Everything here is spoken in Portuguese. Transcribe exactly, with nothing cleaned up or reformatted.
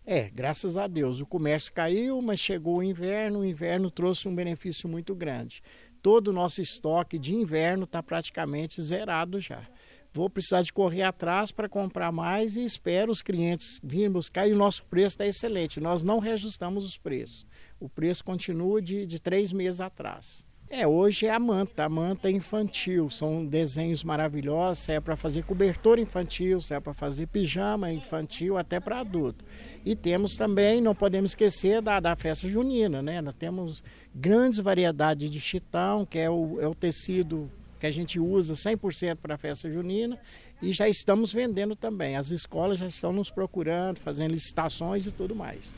É, graças a Deus, o comércio caiu, mas chegou o inverno, o inverno trouxe um benefício muito grande. Todo o nosso estoque de inverno está praticamente zerado já. Vou precisar de correr atrás para comprar mais e espero os clientes virem buscar e o nosso preço está excelente. Nós não reajustamos os preços. O preço continua de, de três meses atrás. É, hoje é a manta, a manta infantil, são desenhos maravilhosos, é para fazer cobertor infantil, é para fazer pijama infantil, até para adulto. E temos também, não podemos esquecer da, da festa junina, né? Nós temos grandes variedades de chitão, que é o, é o tecido que a gente usa cem por cento para a festa junina, e já estamos vendendo também. As escolas já estão nos procurando, fazendo licitações e tudo mais.